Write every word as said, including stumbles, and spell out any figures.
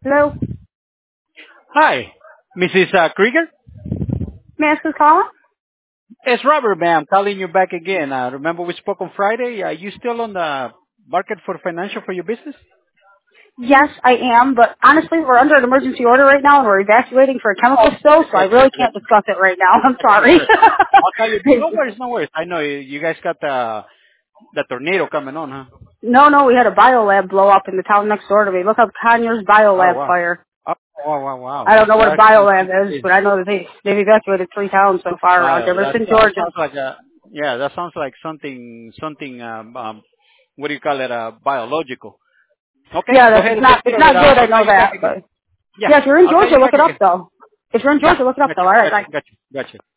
Hello? Hi, Missus Uh, Krieger. May I ask who's calling? It's Robert, ma'am, calling you back again. Uh, remember we spoke on Friday? Are you still on the market for financial for your business? Yes, I am, but honestly, we're under an emergency order right now, and we're evacuating for a chemical Oh, spill, so I good, really good, good. can't discuss it right now. I'm Sure, sorry. sure. I'll tell you. No worries, no worries. I know you, you guys got the the tornado coming on, huh? no, no, we had a biolab blow up in the town next door to me. Look up Conyers Oh biolab wow. fire. Oh wow, wow, wow. I don't That's know what a that's biolab something is, crazy. but I know that they, they've evacuated three towns so far around Wow, that Jefferson, that Georgia. sounds like a yeah. That sounds like something something um, um what do you call it? Uh, biological. Okay, Yeah, go that's, ahead it's and take not, care it's of it. not I'll, good, I I'll call know you back that, again. but Yeah, yeah, if you're in I'll call Georgia, you look back it up again. though. If you're in Yeah, Georgia, look it up though. gotcha, Alright, gotcha, bye. gotcha, gotcha.